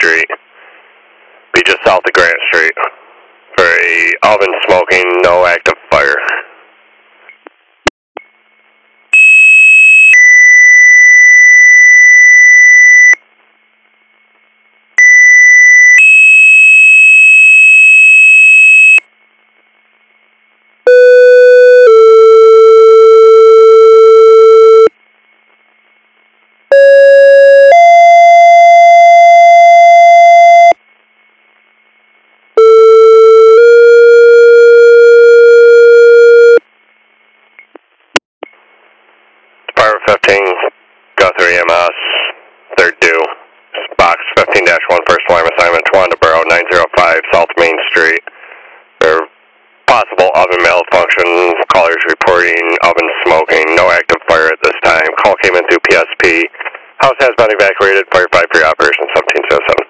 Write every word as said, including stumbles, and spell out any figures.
Street. Be just south of Grant Street. For a oven smoking, no active fire. fifteen, Guthrie M S, third due, box fifteen dash one, first alarm assignment, Towanda Borough, nine oh five South Main Street. There possible oven malfunction, callers reporting oven smoking, no active fire at this time. Call came in through P S P. House has been evacuated, fire five for your operation seventeen oh seven.